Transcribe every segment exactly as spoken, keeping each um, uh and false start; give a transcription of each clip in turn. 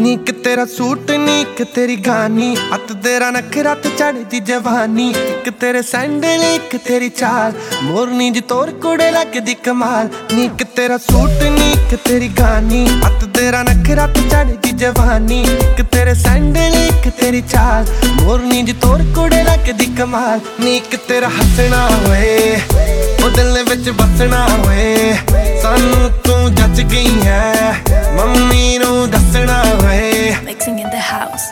नीक तेरा सूट नीक तेरी गानी अत तेरा नखरा ते चढ़दी जवानी एक तेरे सैंडल एक तेरी चाल मोरनी जी तोर कुड़े लगदी कमाल नीक तेरा सूट नीक तेरी गानी अत तेरा नखरा ते चढ़दी जवानी एक तेरे सैंडल एक तेरी चाल मोरनी जी तोर कुड़े लगदी कमाल नीक तेरा हसना होए ओ दिल विच बसना होए सानू तू जच गई है मम्मी नू दसना होए Mixing in the house.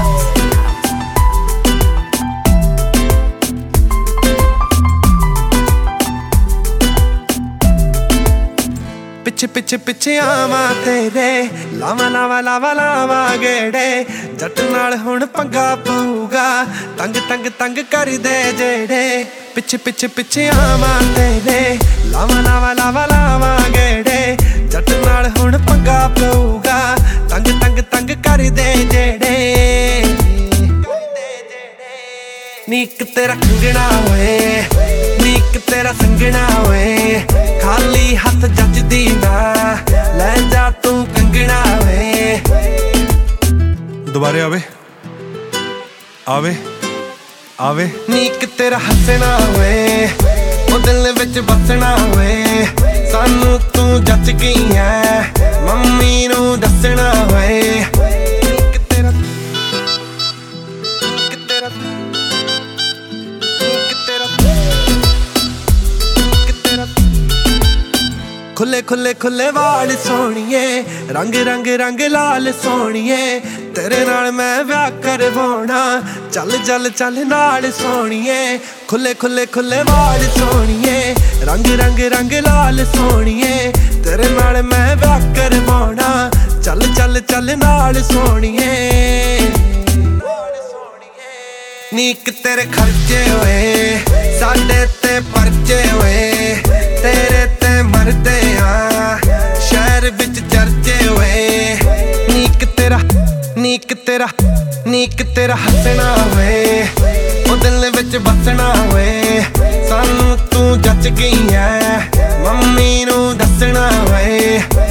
पिछे पिछे पिछे आवा तेरे लावा लावा लावा लावा गेड़े जट नाल हुण पंगा पऊगा तंग तंग तंग कर दे जेड़े पिछे पिछे पिछे आवा तेरे लावा लावा लावा लावा गेड़े जट नाल हुण पंगा पऊगा तंग तंग तंग कर दे जेड़े नीक तेरा कंगना होए नीक तेरा संगना होए खाली हथ जचदी ना ले जा तू कंगना होए दोबारे आवे आवे आवे नीक तेरा हसना होए ओ दिल विच बसना होए सानू तू जच गई है मम्मी नू दसना होए नीक तेरा नीक तेरा नीक तेरा नीक तेरा खुले खुले खुले वाल सोहणीए रंग रंग रंग लाल सोहणीए तेरे नाल मैं विआह करवाउणा चल चल चल नाल सोहणीए खुले खुले खुले वाल सोहणीए रंग रंग रंग लाल सोहणीए तेरे नाल मैं विआह करवाउणा चल चल चल नाल सोहणीए नीक तेरे खर्चे होए साडे ते परचे होए तेरे ते मरदे आ शहर विच चर्चे होए नीक तेरा नीक तेरा नीक तेरा हसना होए ओ दिल विच बसना होए सानू तू जच गई है मम्मी नू दसना होए